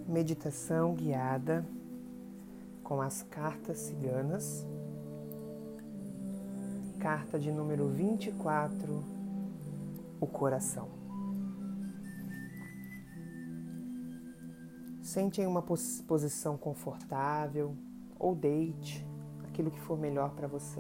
Meditação guiada com as cartas ciganas. Carta de número 24, o coração. Sente em uma posição confortável ou deite, aquilo que for melhor para você.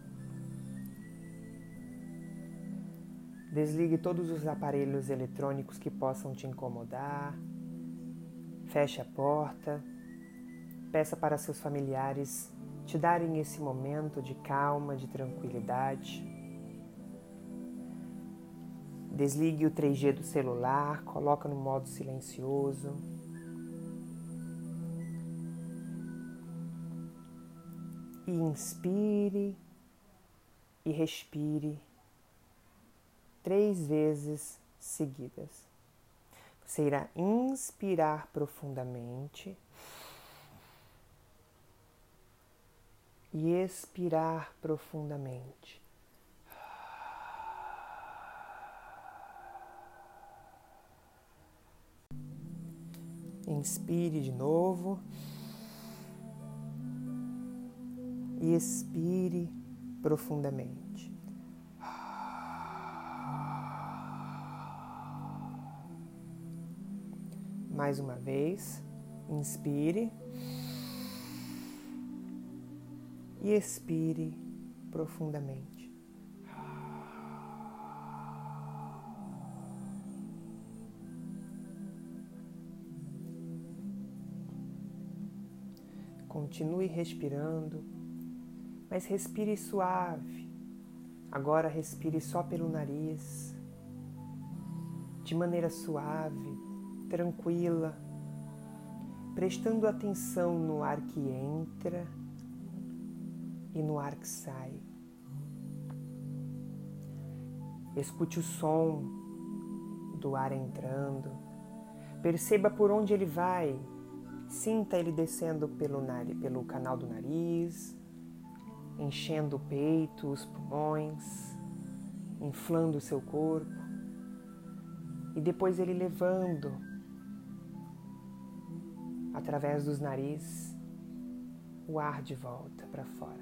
Desligue todos os aparelhos eletrônicos que possam te incomodar. Feche a porta. Peça para seus familiares te darem esse momento de calma, de tranquilidade. Desligue o 3G do celular, coloca no modo silencioso. E inspire e respire 3 vezes seguidas. Você irá inspirar profundamente e expirar profundamente. Inspire de novo e expire profundamente. Mais uma vez, inspire e expire profundamente. Continue respirando, mas respire suave. Agora respire só pelo nariz, de maneira suave, tranquila, prestando atenção no ar que entra e no ar que sai. Escute o som do ar entrando, perceba por onde ele vai, sinta ele descendo pelo canal do nariz, enchendo o peito, os pulmões, inflando o seu corpo, e depois ele levando através dos narizes o ar de volta para fora.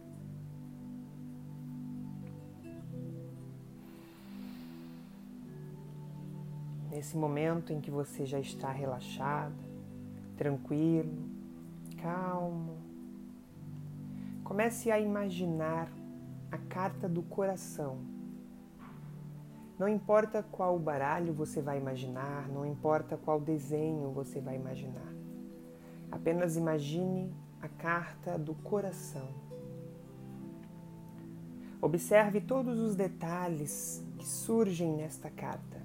Nesse momento em que você já está relaxado, tranquilo, calmo, comece a imaginar a carta do coração. Não importa qual baralho você vai imaginar, não importa qual desenho você vai imaginar. Apenas imagine a carta do coração. Observe todos os detalhes que surgem nesta carta.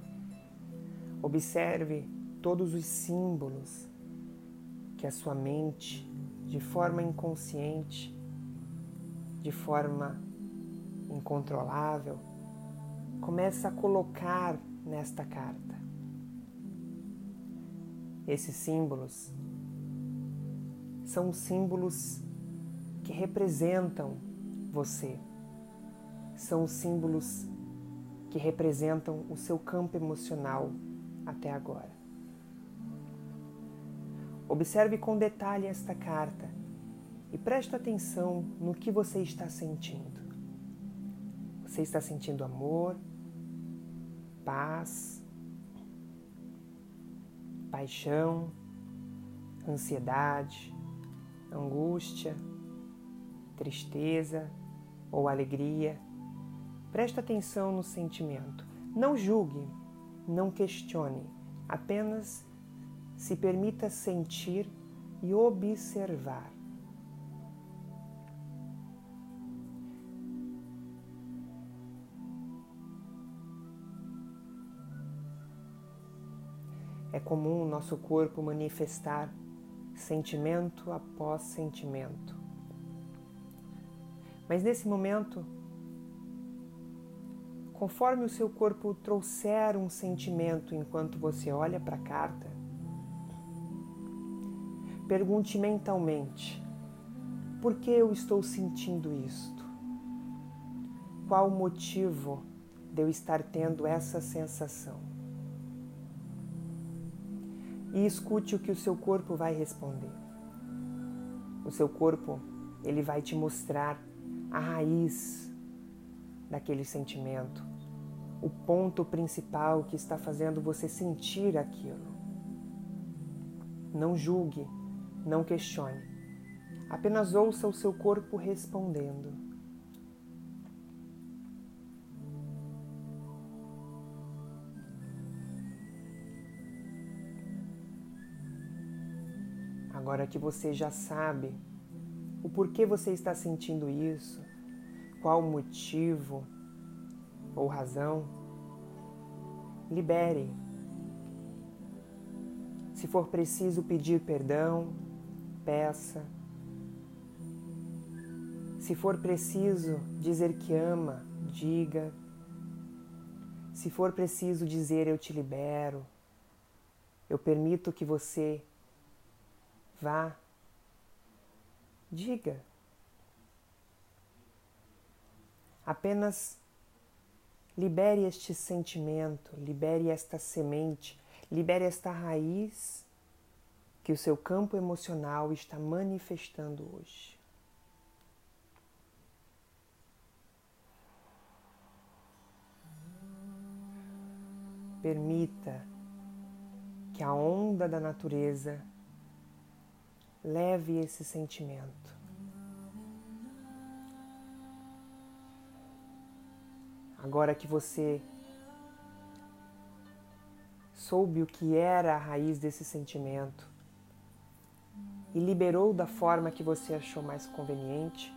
Observe todos os símbolos que a sua mente, de forma inconsciente, de forma incontrolável, começa a colocar nesta carta. Esses símbolos são símbolos que representam você. São símbolos que representam o seu campo emocional até agora. Observe com detalhe esta carta e preste atenção no que você está sentindo. Você está sentindo amor, paz, paixão, ansiedade, angústia, tristeza ou alegria? Preste atenção no sentimento. Não julgue, não questione, apenas se permita sentir e observar. É comum o nosso corpo manifestar sentimento após sentimento. Mas nesse momento, conforme o seu corpo trouxer um sentimento enquanto você olha para a carta, pergunte mentalmente: por que eu estou sentindo isto? Qual o motivo de eu estar tendo essa sensação? e escute o que o seu corpo vai responder. O seu corpo, ele vai te mostrar a raiz daquele sentimento, o ponto principal que está fazendo você sentir aquilo. Não julgue, não questione, apenas ouça o seu corpo respondendo. Agora que você já sabe o porquê você está sentindo isso, qual o motivo ou razão, libere. Se for preciso pedir perdão, peça. Se for preciso dizer que ama, diga. Se for preciso dizer eu te libero, eu permito que você vá, diga. Apenas libere este sentimento, libere esta semente, libere esta raiz que o seu campo emocional está manifestando hoje. Permita que a onda da natureza leve esse sentimento. Agora que você soube o que era a raiz desse sentimento e liberou da forma que você achou mais conveniente,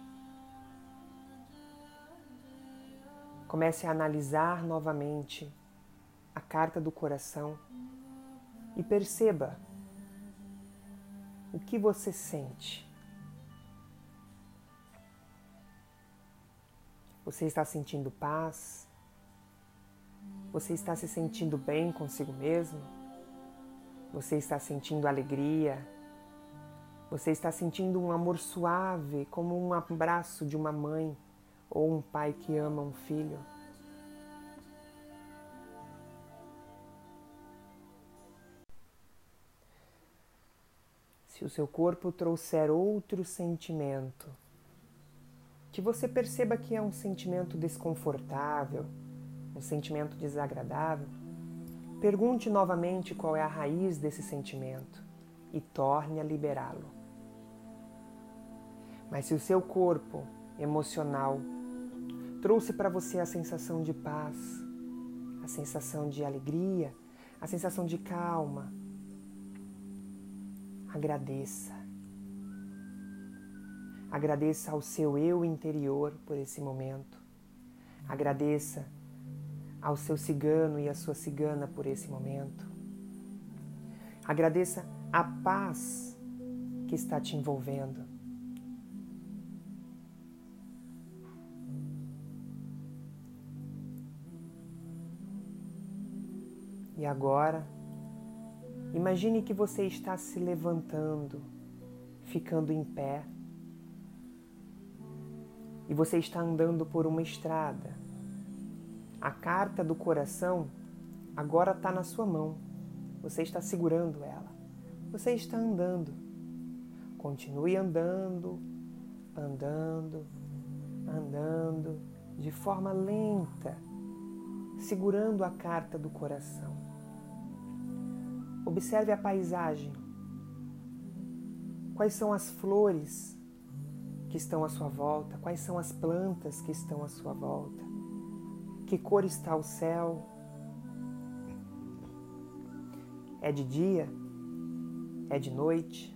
comece a analisar novamente a carta do coração e perceba o que você sente. Você está sentindo paz? Você está se sentindo bem consigo mesmo? Você está sentindo alegria? Você está sentindo um amor suave, como um abraço de uma mãe ou um pai que ama um filho? Se o seu corpo trouxer outro sentimento, que você perceba que é um sentimento desconfortável, um sentimento desagradável, pergunte novamente qual é a raiz desse sentimento e torne a liberá-lo. Mas se o seu corpo emocional trouxe para você a sensação de paz, a sensação de alegria, a sensação de calma, agradeça. Agradeça ao seu eu interior por esse momento. Agradeça ao seu cigano e à sua cigana por esse momento. Agradeça a paz que está te envolvendo. E agora, imagine que você está se levantando, ficando em pé, e você está andando por uma estrada. A carta do coração agora está na sua mão. Você está segurando ela. Você está andando. Continue andando, andando, andando, de forma lenta, segurando a carta do coração. Observe a paisagem. Quais são as flores que estão à sua volta? Quais são as plantas que estão à sua volta? Que cor está o céu? É de dia? É de noite?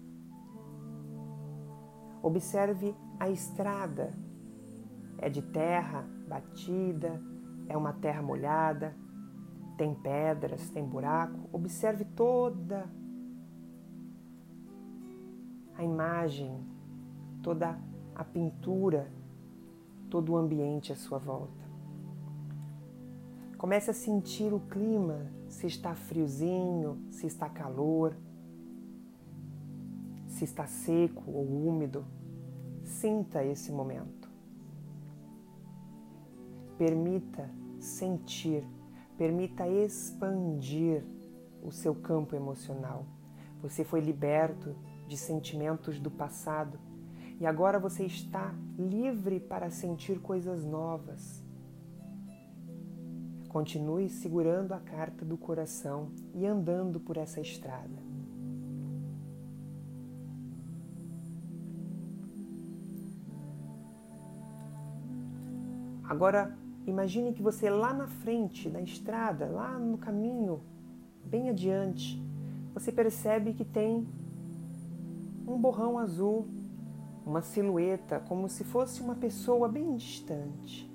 Observe a estrada. É de terra batida? É uma terra molhada? Tem pedras? Tem buraco? Observe toda a imagem, toda a pintura, todo o ambiente à sua volta. Comece a sentir o clima, se está friozinho, se está calor, se está seco ou úmido. Sinta esse momento. Permita sentir, permita expandir o seu campo emocional. Você foi liberto de sentimentos do passado e agora você está livre para sentir coisas novas. Continue segurando a carta do coração e andando por essa estrada. Agora, imagine que você lá na frente, na estrada, lá no caminho, bem adiante, você percebe que tem um borrão azul, uma silhueta, como se fosse uma pessoa bem distante.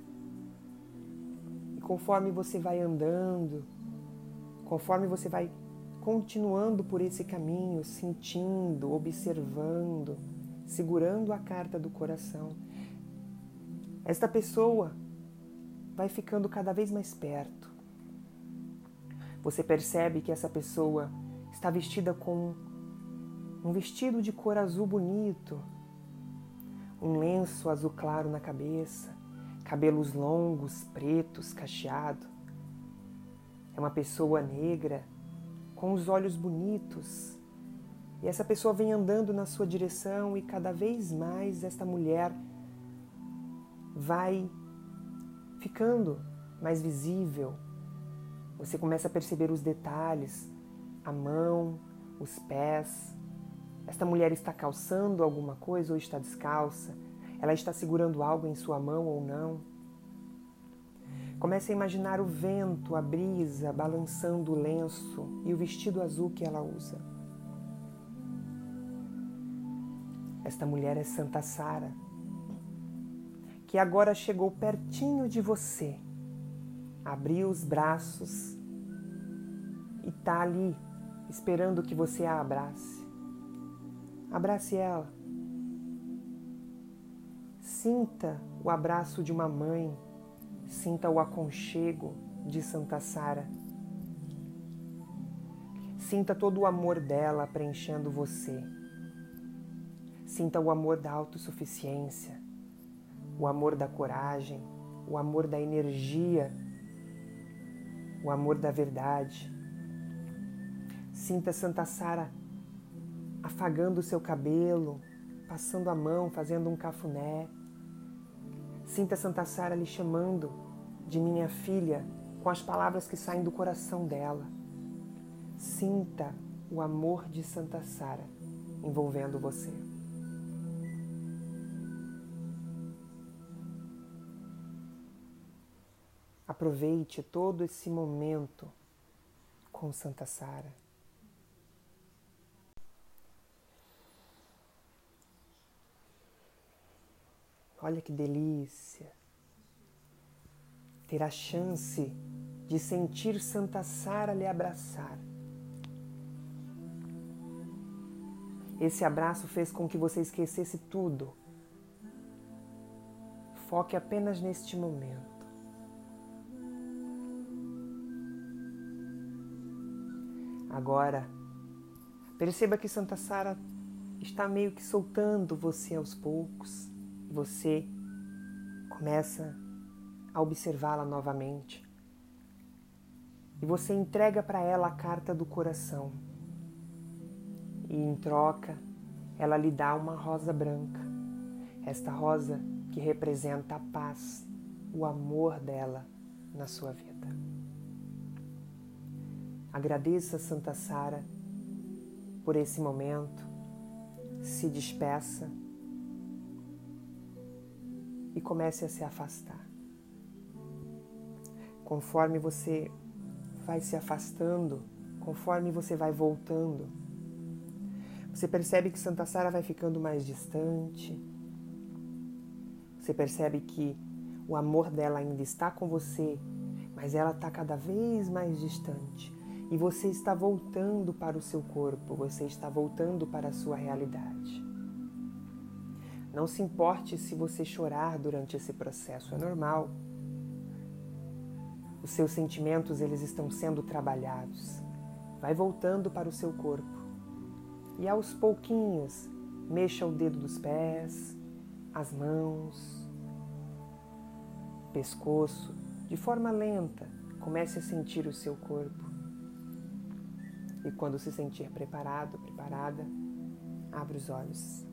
E conforme você vai andando, conforme você vai continuando por esse caminho, sentindo, observando, segurando a carta do coração, esta pessoa vai ficando cada vez mais perto. Você percebe que essa pessoa está vestida com um vestido de cor azul bonito, um lenço azul claro na cabeça, cabelos longos, pretos, cacheado. É uma pessoa negra, com os olhos bonitos. E essa pessoa vem andando na sua direção e cada vez mais esta mulher vai ficando mais visível. Você começa a perceber os detalhes, a mão, os pés. Esta mulher está calçando alguma coisa ou está descalça? Ela está segurando algo em sua mão ou não? Comece a imaginar o vento, a brisa, balançando o lenço e o vestido azul que ela usa. Esta mulher é Santa Sara, que agora chegou pertinho de você, abriu os braços e está ali, esperando que você a abrace. Abrace ela. Sinta o abraço de uma mãe, sinta o aconchego de Santa Sara. Sinta todo o amor dela preenchendo você. Sinta o amor da autossuficiência, o amor da coragem, o amor da energia, o amor da verdade. Sinta Santa Sara afagando o seu cabelo, passando a mão, fazendo um cafuné. Sinta Santa Sara lhe chamando de minha filha com as palavras que saem do coração dela. Sinta o amor de Santa Sara envolvendo você. Aproveite todo esse momento com Santa Sara. Olha que delícia ter a chance de sentir Santa Sara lhe abraçar. Esse abraço fez com que você esquecesse tudo. Foque apenas neste momento. Agora, perceba que Santa Sara está meio que soltando você aos poucos. Você começa a observá-la novamente. E você entrega para ela a carta do coração. E em troca, ela lhe dá uma rosa branca. Esta rosa que representa a paz, o amor dela na sua vida. Agradeça Santa Sara por esse momento, se despeça e comece a se afastar. Conforme você vai se afastando, conforme você vai voltando, você percebe que Santa Sara vai ficando mais distante, você percebe que o amor dela ainda está com você, mas ela está cada vez mais distante. E você está voltando para o seu corpo, você está voltando para a sua realidade. Não se importe se você chorar durante esse processo, é normal. Os seus sentimentos, eles estão sendo trabalhados. Vai voltando para o seu corpo. E aos pouquinhos, mexa o dedo dos pés, as mãos, pescoço, de forma lenta, comece a sentir o seu corpo. E quando se sentir preparado, preparada, abra os olhos.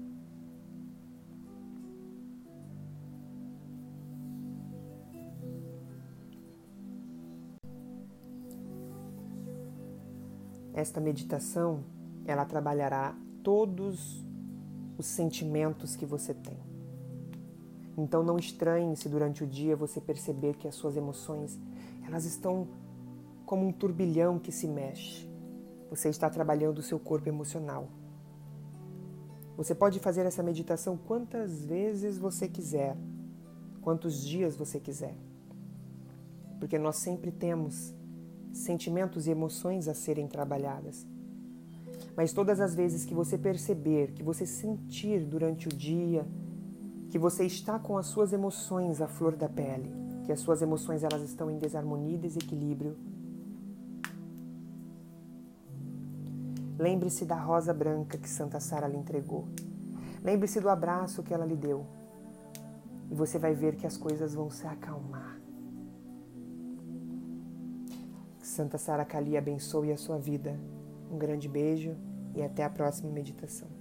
Esta meditação, ela trabalhará todos os sentimentos que você tem. Então não estranhe se durante o dia você perceber que as suas emoções, elas estão como um turbilhão que se mexe. Você está trabalhando o seu corpo emocional. Você pode fazer essa meditação quantas vezes você quiser, quantos dias você quiser. Porque nós sempre temos sentimentos e emoções a serem trabalhadas. Mas todas as vezes que você perceber, que você sentir durante o dia, que você está com as suas emoções à flor da pele, que as suas emoções elas estão em desarmonia e desequilíbrio, lembre-se da rosa branca que Santa Sara lhe entregou. Lembre-se do abraço que ela lhe deu. E você vai ver que as coisas vão se acalmar. Que Santa Sara Kali abençoe a sua vida. Um grande beijo e até a próxima meditação.